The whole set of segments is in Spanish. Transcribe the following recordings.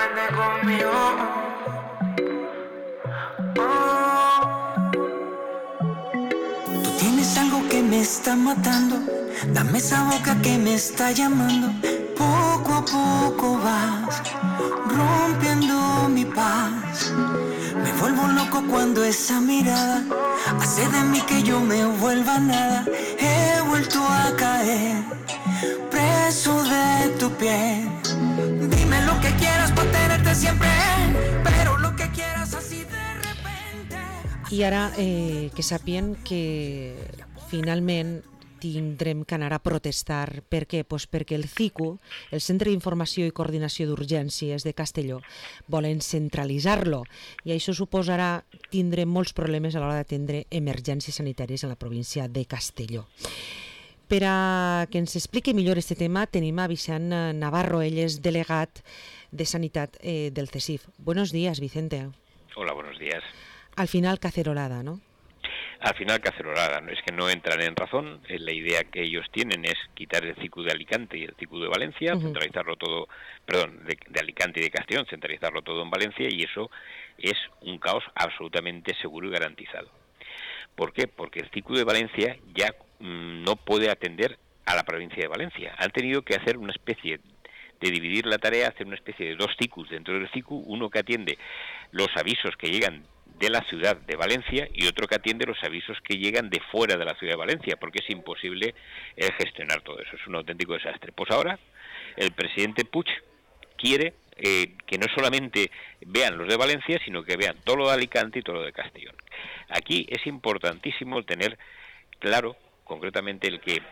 quédate conmigo. Tú tienes algo que me está matando, dame esa boca que me está llamando. Poco a poco vas rompiendo mi paz. Me vuelvo loco cuando esa mirada hace de mí que yo me vuelva nada. He vuelto a caer preso de tu piel. Dime lo que quieras para tenerte siempre, pero lo que quieras así de repente. I ara que sàpien que finalment tindrem que anar a protestar. Per què? Pues perquè el CICU, el Centre d'Informació i Coordinació d'Urgències de Castelló, volen centralitzar-lo i això suposarà tindre molts problemes a l'hora d'atendre emergències sanitàries a la província de Castelló. Per a que ens expliqui millor este tema tenim a Vicent Navarro, ell és delegat de Sanitat del CESIF. Buenos días, Vicente. Hola, buenos días. Al final cacerolada, ¿no? Al final cacerolada, no es que no entran en razón. La idea que ellos tienen es quitar el CICU de Alicante y el CICU de Valencia, centralizarlo todo, perdón, de Alicante y de Castellón, centralizarlo todo en Valencia, y eso es un caos absolutamente seguro y garantizado. ¿Por qué? Porque el CICU de Valencia ya no puede atender a la provincia de Valencia. Han tenido que hacer una especie de dividir la tarea, hacer una especie de dos CICUs dentro del CICU, uno que atiende los avisos que llegan de la ciudad de Valencia y otro que atiende los avisos que llegan de fuera de la ciudad de Valencia, porque es imposible gestionar todo eso, es un auténtico desastre. Pues ahora el presidente Puig quiere que no solamente vean los de Valencia, sino que vean todo lo de Alicante y todo lo de Castellón. Aquí es importantísimo tener claro, concretamente, el que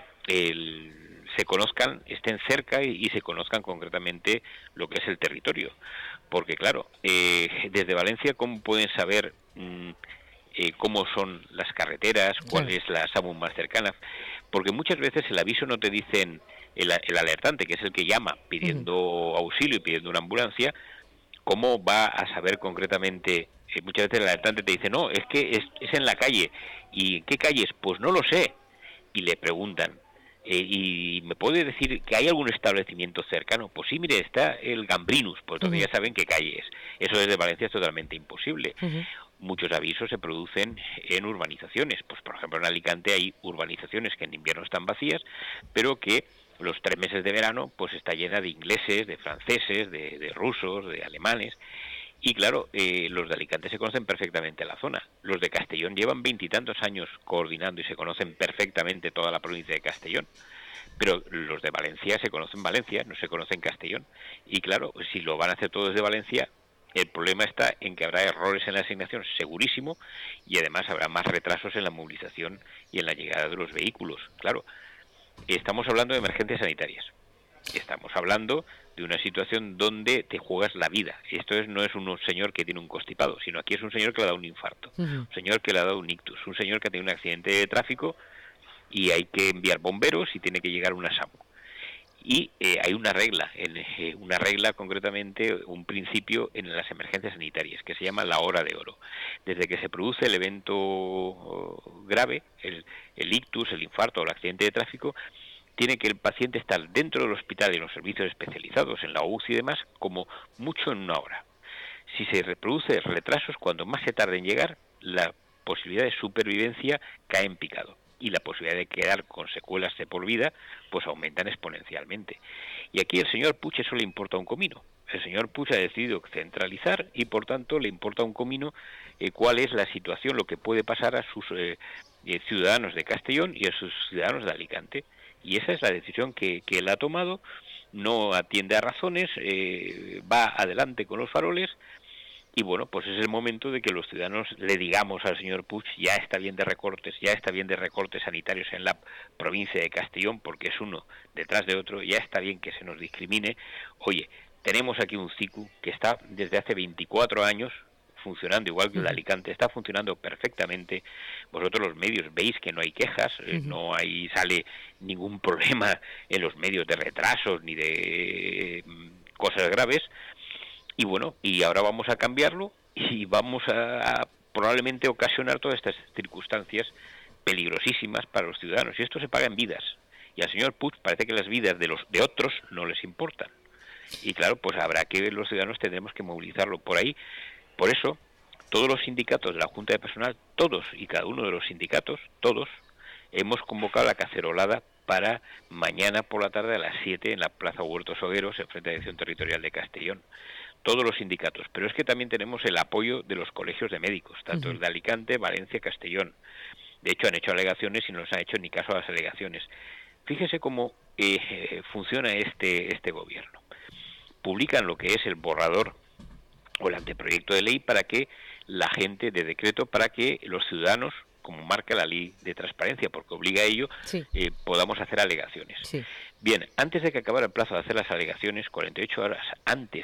se conozcan, estén cerca y se conozcan concretamente lo que es el territorio. Porque claro, desde Valencia, ¿cómo pueden saber cómo son las carreteras, cuál es la SAMU más cercana? Porque muchas veces el aviso no te dicen, el alertante, que es el que llama pidiendo auxilio y pidiendo una ambulancia, ¿cómo va a saber concretamente? Muchas veces el alertante te dice, no, es que es en la calle. ¿Y en qué calles? Pues no lo sé. Y le preguntan, ¿y me puede decir que hay algún establecimiento cercano? Pues sí, mire, está el Gambrinus, pues entonces ya saben qué calle es. Eso desde Valencia es totalmente imposible. Muchos avisos se producen en urbanizaciones. Pues por ejemplo en Alicante hay urbanizaciones que en invierno están vacías, pero que los 3 meses de verano pues está llena de ingleses, de franceses, de rusos, de alemanes. Y claro, los de Alicante se conocen perfectamente la zona. Los de Castellón llevan 20 y tantos años coordinando y se conocen perfectamente toda la provincia de Castellón. Pero los de Valencia se conocen Valencia, no se conocen Castellón. Y claro, si lo van a hacer todo desde Valencia, el problema está en que habrá errores en la asignación, segurísimo, y además habrá más retrasos en la movilización y en la llegada de los vehículos. Claro, estamos hablando de emergencias sanitarias. Estamos hablando de una situación donde te juegas la vida. Esto no es un señor que tiene un constipado, sino aquí es un señor que le ha dado un infarto, un señor que le ha dado un ictus, un señor que ha tenido un accidente de tráfico y hay que enviar bomberos y tiene que llegar una SAMU. Y hay una regla concretamente, un principio en las emergencias sanitarias que se llama la hora de oro. Desde que se produce el evento grave, el ictus, el infarto o el accidente de tráfico, tiene que el paciente estar dentro del hospital y en los servicios especializados, en la UCI y demás, como mucho en 1 hora. Si se reproduce retrasos, cuando más se tarde en llegar, la posibilidad de supervivencia cae en picado. Y la posibilidad de quedar con secuelas de por vida, pues aumentan exponencialmente. Y aquí el señor Puig eso le importa un comino. El señor Puig ha decidido centralizar y, por tanto, le importa un comino cuál es la situación, lo que puede pasar a sus ciudadanos de Castellón y a sus ciudadanos de Alicante. Y esa es la decisión que él ha tomado, no atiende a razones, va adelante con los faroles, y bueno, pues es el momento de que los ciudadanos le digamos al señor Puig, ya está bien de recortes sanitarios en la provincia de Castellón, porque es uno detrás de otro, ya está bien que se nos discrimine. Oye, tenemos aquí un CICU que está desde hace 24 años funcionando igual que el de Alicante, está funcionando perfectamente. Vosotros los medios veis que no hay quejas, no sale ningún problema en los medios de retrasos ni de cosas graves. Y bueno, y ahora vamos a cambiarlo y vamos a probablemente ocasionar todas estas circunstancias peligrosísimas para los ciudadanos. Y esto se paga en vidas. Y al señor Puig parece que las vidas de otros no les importan. Y claro, pues habrá que los ciudadanos tendremos que movilizarlo por ahí. Por eso, todos los sindicatos de la Junta de Personal, todos y cada uno de los sindicatos, todos, hemos convocado la cacerolada para mañana por la tarde a las 7 en la Plaza Huertos Hogueros, en frente a la Dirección Territorial de Castellón. Todos los sindicatos, pero es que también tenemos el apoyo de los colegios de médicos, tanto el de Alicante, Valencia, Castellón. De hecho, han hecho alegaciones y no les han hecho ni caso a las alegaciones. Fíjese cómo funciona este gobierno. Publican lo que es el borrador o el anteproyecto de ley para que la gente, de decreto, para que los ciudadanos, como marca la ley de transparencia, porque obliga a ello, sí, podamos hacer alegaciones. Sí. Bien, antes de que acabara el plazo de hacer las alegaciones, 48 horas antes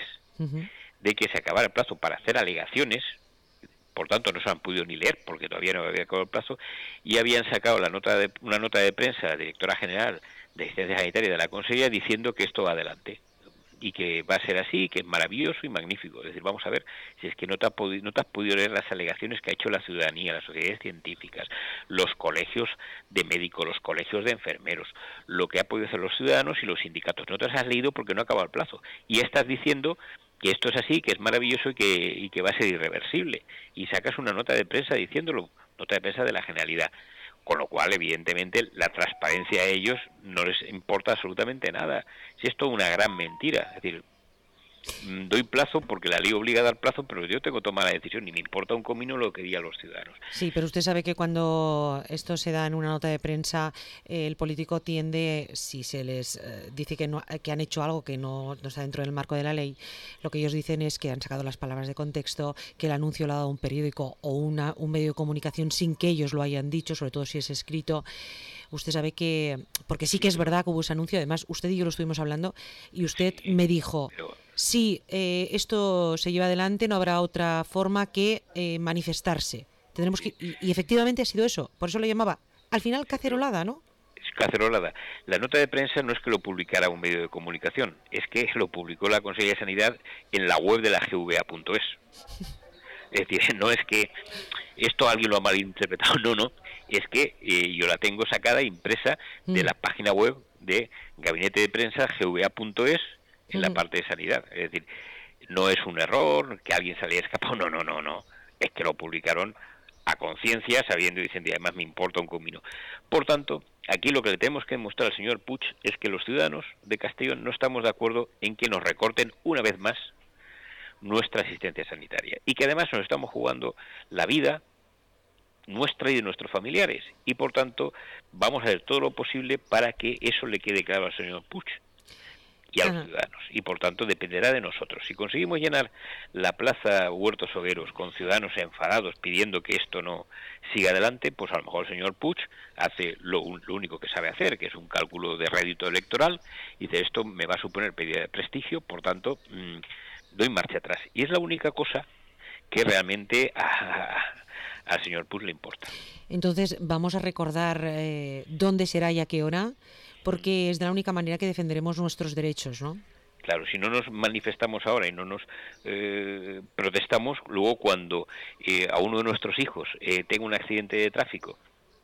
de que se acabara el plazo para hacer alegaciones, por tanto no se han podido ni leer porque todavía no había acabado el plazo, y habían sacado una nota de prensa la directora general de Asistencia Sanitaria de la Consejería diciendo que esto va adelante y que va a ser así, que es maravilloso y magnífico. Es decir, vamos a ver si es que no te has podido leer las alegaciones que ha hecho la ciudadanía, las sociedades científicas, los colegios de médicos, los colegios de enfermeros, lo que ha podido hacer los ciudadanos y los sindicatos. No te las has leído porque no ha acabado el plazo. Y estás diciendo que esto es así, que es maravilloso y que va a ser irreversible. Y sacas una nota de prensa diciéndolo, nota de prensa de la Generalidad. Con lo cual, evidentemente, la transparencia a ellos no les importa absolutamente nada. Si es toda una gran mentira. Es decir, doy plazo porque la ley obliga a dar plazo, pero yo tengo que tomar la decisión y me importa un comino lo que digan los ciudadanos. Sí, pero usted sabe que cuando esto se da en una nota de prensa, el político tiende, si se les dice que han hecho algo que no está dentro del marco de la ley, lo que ellos dicen es que han sacado las palabras de contexto, que el anuncio lo ha dado un periódico o un medio de comunicación sin que ellos lo hayan dicho, sobre todo si es escrito. Usted sabe que, porque sí que es verdad que hubo ese anuncio, además usted y yo lo estuvimos hablando y usted me dijo... Si esto se lleva adelante, no habrá otra forma que manifestarse. Tendremos que y efectivamente ha sido eso. Por eso lo llamaba, al final, cacerolada, ¿no? Es cacerolada. La nota de prensa no es que lo publicara un medio de comunicación, es que lo publicó la Consejería de Sanidad en la web de la GVA.es. Es decir, no es que esto alguien lo ha malinterpretado, no. Es que yo la tengo sacada, impresa, de la página web de Gabinete de Prensa GVA.es, en la parte de sanidad. Es decir, no es un error, que alguien se le haya escapado, no. Es que lo publicaron a conciencia, sabiendo y diciendo, y además me importa un comino. Por tanto, aquí lo que le tenemos que demostrar al señor Puig es que los ciudadanos de Castellón no estamos de acuerdo en que nos recorten una vez más nuestra asistencia sanitaria. Y que además nos estamos jugando la vida nuestra y de nuestros familiares. Y por tanto, vamos a hacer todo lo posible para que eso le quede claro al señor Puig y a los ciudadanos, y por tanto dependerá de nosotros. Si conseguimos llenar la Plaza Huertos Hogueros con ciudadanos enfadados pidiendo que esto no siga adelante, pues a lo mejor el señor Puig hace lo único que sabe hacer, que es un cálculo de rédito electoral, y dice, esto me va a suponer pérdida de prestigio, por tanto, doy marcha atrás. Y es la única cosa que realmente al señor Puig le importa. Entonces, vamos a recordar dónde será y a qué hora, porque es de la única manera que defenderemos nuestros derechos, ¿no? Claro, si no nos manifestamos ahora y no nos protestamos, luego cuando a uno de nuestros hijos tenga un accidente de tráfico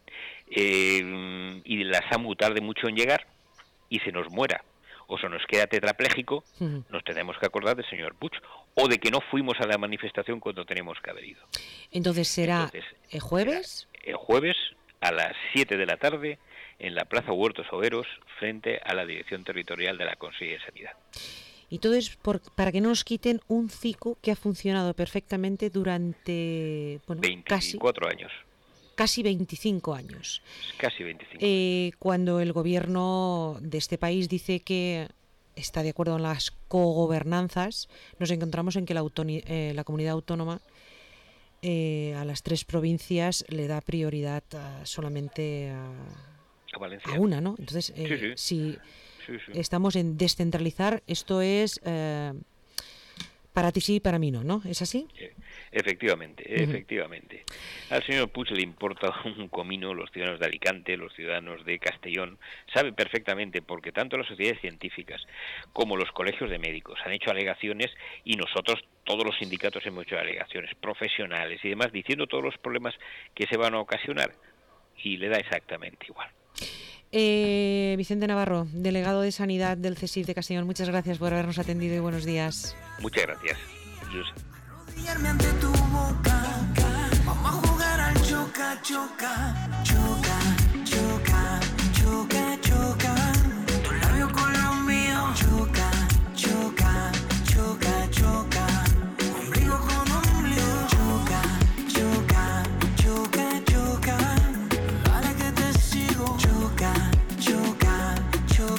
y la SAMU tarde mucho en llegar y se nos muera o se nos queda tetrapléjico, nos tenemos que acordar del señor Puig o de que no fuimos a la manifestación cuando tenemos que haber ido. Entonces, ¿será el jueves? El jueves a las 7 de la tarde en la Plaza Huertos Hogueros, frente a la Dirección Territorial de la Consejería de Sanidad. Y todo es para que no nos quiten un CICU que ha funcionado perfectamente durante 24 años. Casi 25 años. Casi 25. Cuando el gobierno de este país dice que está de acuerdo en las cogobernanzas, nos encontramos en que la comunidad autónoma a las 3 provincias le da prioridad solamente a una, ¿no? Entonces, si estamos en descentralizar, esto es para ti sí y para mí no, ¿es así? Efectivamente. Al señor Puig le importa un comino los ciudadanos de Alicante, los ciudadanos de Castellón. Sabe perfectamente, porque tanto las sociedades científicas como los colegios de médicos han hecho alegaciones y nosotros, todos los sindicatos, hemos hecho alegaciones profesionales y demás, diciendo todos los problemas que se van a ocasionar, y le da exactamente igual. Vicente Navarro, delegado de Sanidad del CSIC de Castellón, muchas gracias por habernos atendido y buenos días. Muchas gracias. Ante tu boca, vamos a jugar al choca, choca, choca.